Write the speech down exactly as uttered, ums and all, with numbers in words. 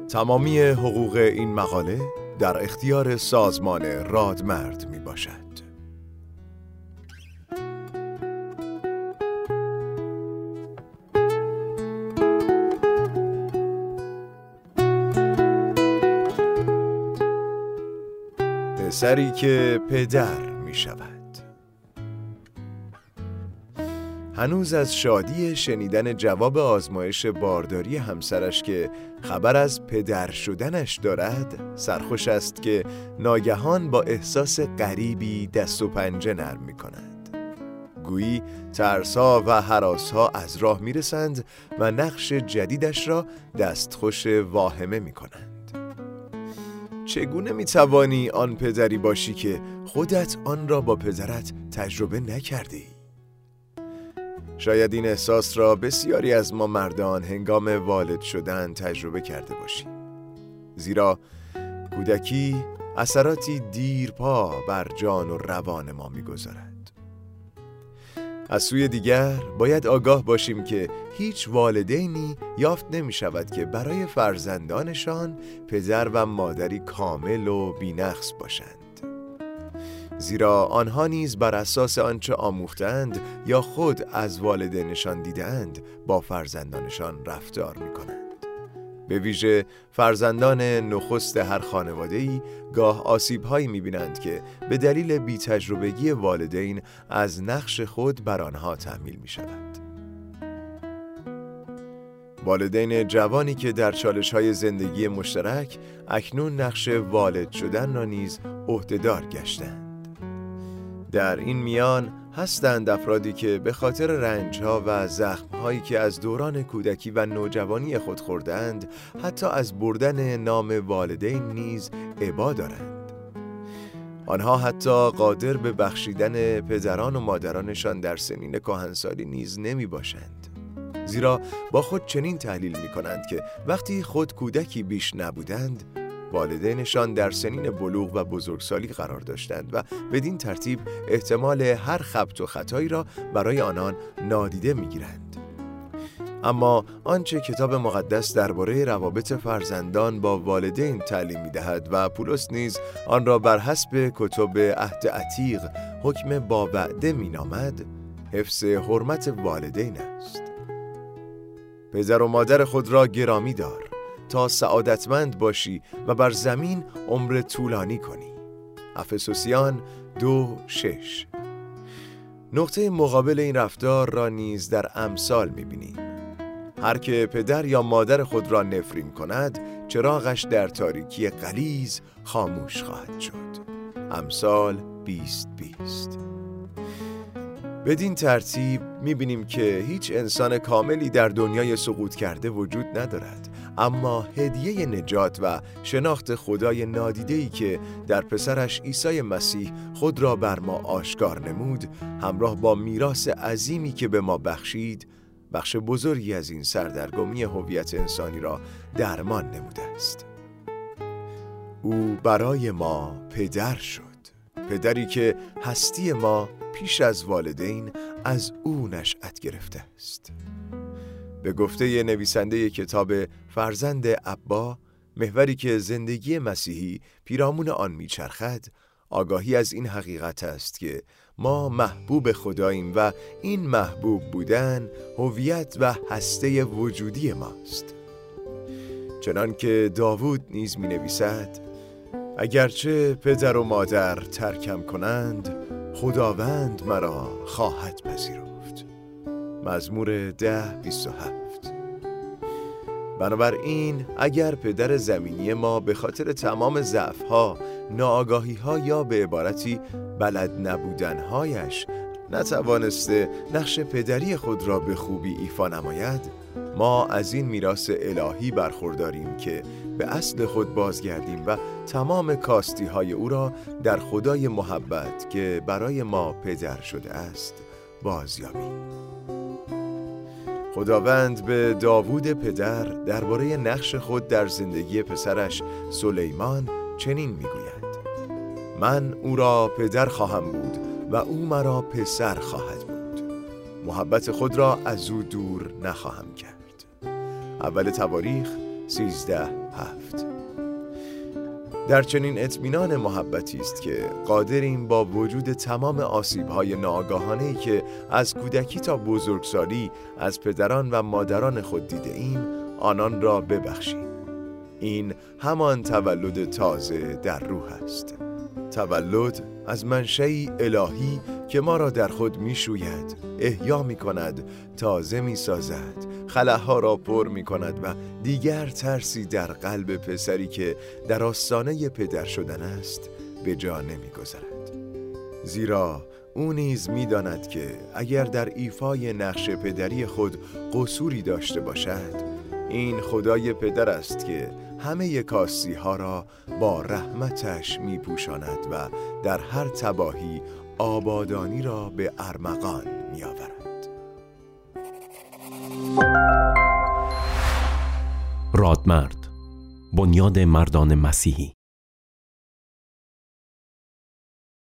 تمامی حقوق این مقاله در اختیار سازمان رادمرد می باشد. پسری که پدر می شود. هنوز از شادی شنیدن جواب آزمایش بارداری همسرش که خبر از پدر شدنش دارد سرخوش است که ناگهان با احساس غریبی دست و پنجه نرم می کند. گویی ترس‌ها و هراس‌ها از راه می رسند و نقش جدیدش را دستخوش واهمه می کنند. چگونه می توانی آن پدری باشی که خودت آن را با پدرت تجربه نکردی؟ شاید این احساس را بسیاری از ما مردان هنگام والد شدن تجربه کرده باشیم. زیرا کودکی اثراتی دیرپا بر جان و روان ما می‌گذارد. از سوی دیگر باید آگاه باشیم که هیچ والدینی یافت نمی شود که برای فرزندانشان پدر و مادری کامل و بی‌نقص باشند. زیرا آنها نیز بر اساس آنچه آموختند یا خود از والدینشان دیدند با فرزندانشان رفتار می کنند. به ویژه فرزندان نخست هر خانواده‌ای گاه آسیب‌هایی می‌بینند که به دلیل بی‌تجربگی والدین از نقش خود بر آنها تحمیل می‌شود. والدین جوانی که در چالش‌های زندگی مشترک اکنون نقش والد شدن را نیز عهده‌دار گشتند. در این میان هستند افرادی که به خاطر رنج‌ها و زخم‌هایی که از دوران کودکی و نوجوانی خود خوردند حتی از بردن نام والدین نیز ابا دارند. آنها حتی قادر به بخشیدن پدران و مادرانشان در سنین کهنسالی نیز نمی باشند. زیرا با خود چنین تحلیل می کنند که وقتی خود کودکی بیش نبودند والدینشان در سنین بلوغ و بزرگسالی قرار داشتند و بدین ترتیب احتمال هر خبط و خطایی را برای آنان نادیده می‌گیرند. اما آنچه کتاب مقدس درباره روابط فرزندان با والدین تعلیم می‌دهد و پولس نیز آن را بر حسب کتب عهد عتیق حکم با وعده می‌نامد، حفظ حرمت والدین است. پدر و مادر خود را گرامی دار تا سعادتمند باشی و بر زمین عمر طولانی کنی. افسوسیان دو شش. نقطه مقابل این رفتار را نیز در امثال می‌بینیم. هر که پدر یا مادر خود را نفرین کند چراغش در تاریکی غلیظ خاموش خواهد شد. امثال بیست بیست. بدین ترتیب می‌بینیم که هیچ انسان کاملی در دنیای سقوط کرده وجود ندارد، اما هدیه نجات و شناخت خدای نادیده‌ای که در پسرش عیسی مسیح خود را بر ما آشکار نمود، همراه با میراث عظیمی که به ما بخشید، بخش بزرگی از این سردرگمی هویت انسانی را درمان نموده است. او برای ما پدر شد، پدری که هستی ما پیش از والدین از او نشأت گرفته است. به گفته نویسنده کتاب فرزند ابا، محوری که زندگی مسیحی پیرامون آن میچرخد، آگاهی از این حقیقت است که ما محبوب خداییم و این محبوب بودن هویت و هسته وجودی ماست. چنان که داوود نیز می نویسد: اگرچه پدر و مادر ترکم کنند، خداوند مرا خواهد پذیرفت. مزمور ده بیست و هفت. بنابراین اگر پدر زمینی ما به خاطر تمام ضعف‌ها، ناآگاهی‌ها یا به عبارتی بلد نبودن‌هایش نتوانسته نقش پدری خود را به خوبی ایفا نماید، ما از این میراث الهی برخورداریم که به اصل خود بازگردیم و تمام کاستی‌های او را در خدای محبت که برای ما پدر شده است بازیابیم. خداوند به داوود پدر درباره نقش خود در زندگی پسرش سلیمان چنین میگوید: من او را پدر خواهم بود و او مرا پسر خواهد بود. محبت خود را از او دور نخواهم کرد. اول تواریخ سیزده هفت. در چنین اطمینان محبتی است که قادریم با وجود تمام آسیب‌های ناآگاهانه‌ای که از کودکی تا بزرگسالی از پدران و مادران خود دیده ایم آنان را ببخشیم. این همان تولد تازه در روح است. تولد از منشأی الهی که ما را در خود می شوید، احیا می کند، تازه می سازد، خلاها را پر می کند و دیگر ترسی در قلب پسری که در آستانه پدر شدن است به جا نمی گذارد. زیرا او نیز می داند که اگر در ایفای نقش پدری خود قصوری داشته باشد، این خدای پدر است که همه کاستی ها را با رحمتش می پوشاند و در هر تباهی آبادانی را به ارمغان می آورد. رادمرد، بنیاد مردان مسیحی.